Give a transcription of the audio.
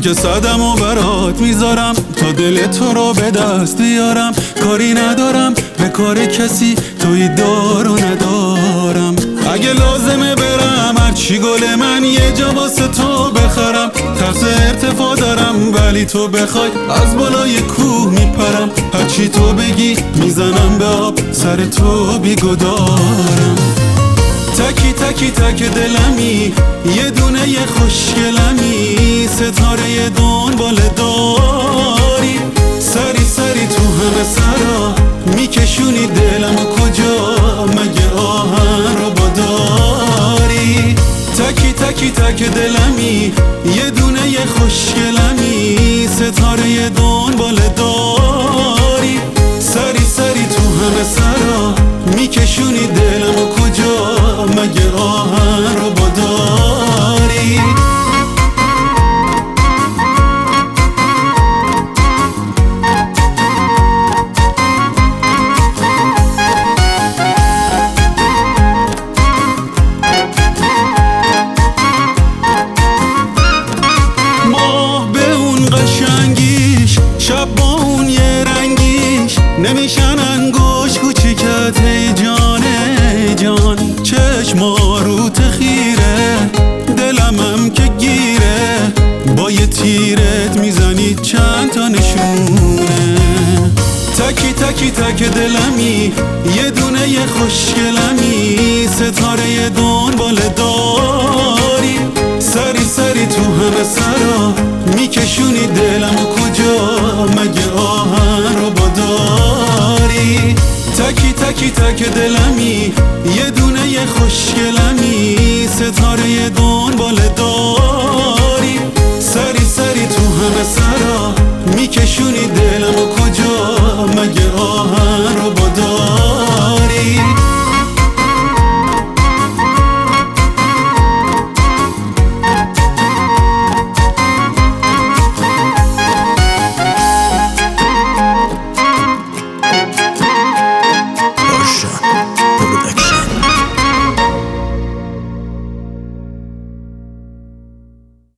جسدمو برات میذارم تا دل تو رو به دست بیارم. کاری ندارم به کار کسی، توی دارو ندارم. اگه لازمه برم هرچی گل من یه جا واسه تو بخرم. ترس ارتفاع دارم ولی تو بخوای از بالای کوه میپرم. هرچی تو بگی میزنم به آب، سر تو بیگدارم. تکی تکی تک دلمی، یه دونه یه خوشگلمی، ستاره دنبال داری. سری سری تو همه سرا میکشونی دلمو، کجا مگه آهن رو با داری؟ تکی تکی تک دلمی، یه دونه یه خوشگلمی، ستاره دنبال داری. سری سری تو همه سرا میکشونی دلمو، کجا مگه آهن رو با داری؟ ماه به اون قشنگیش، شب با اون یه رنگیش، نمیشن انگوش کوچیکت ای جان ای جان. چشما رو تخیره، دلمم که گیره، با یه تیرت میزنی چند تا نشونه. تکی تکی تک دلمی، یه دونه یه خوشگلمی، ستاره دنبال داری. سری سری تو همه سرا میکشونی دلمو، کجا مگه آهن رو با داری؟ تکی تکی تک دلمی،